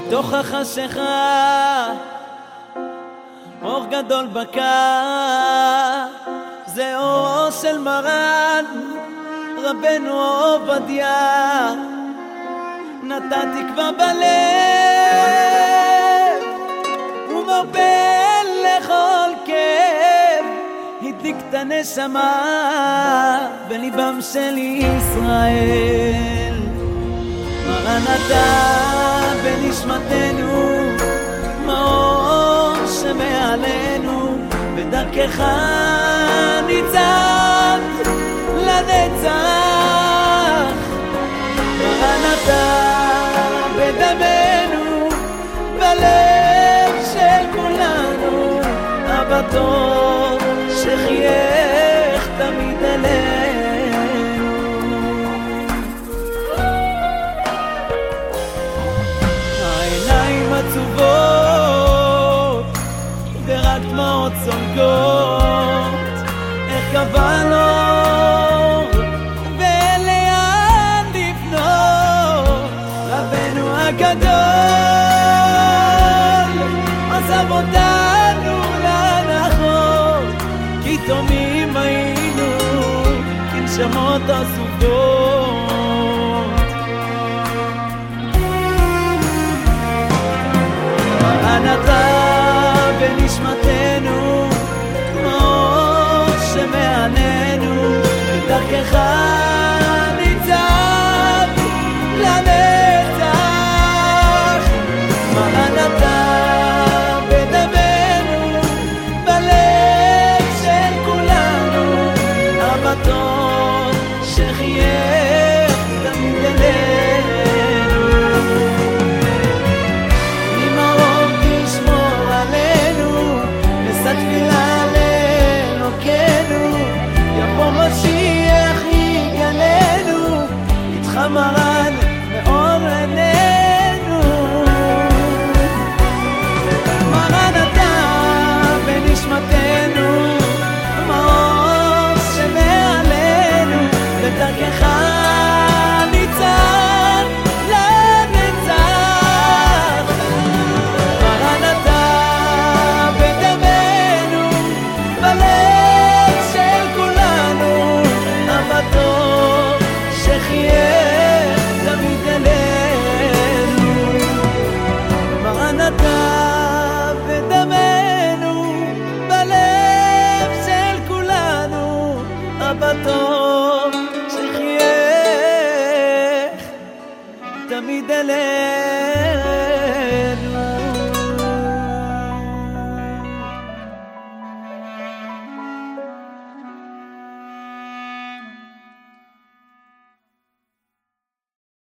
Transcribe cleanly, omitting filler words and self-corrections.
בתוך החשיכה אור גדול בקע, זה אורו של מרן רבנו עובדיה. נתן תקווה בלב ומרפא לכל כאב, הדליק את הנשמה בליבם של ישראל. מרן אתה בנשמתנו, מאור שמעלינו, בדרכך ניצב לנצח. מרן אתה בדמנו, בלב של כולנו, אבא טוב שחייך תמיד אלינו. העיניים עצובות ורק דמעות צולקות, איך קבענו ולאן לפנות. רבנו הגדול עזב אותנו להנחות, כי תומים היינו כנשמות עזובות. מרן אתה בנשמתנו, מאור שמעלינו, בדרכך ניצב לנצח. מרן אתה בדמנו, בלב של כולנו, אבא טוב שחייך תמיד אלינו. ממרום תשמור עלינו, נשא תפילה לאלוקנו, יבוא משיח יגלנו, איתך מרן מאור עינינו. מרן אתה בנשמתנו, מאור שמעלינו, בדרכך ניצב לנצח. מרן אתה בדמנו, בלב של כולנו, אבא טוב שחייך תמיד אלינו. מרן אתה בדמנו, בלב של כולנו, אבא טוב שחייך תמיד אלינו.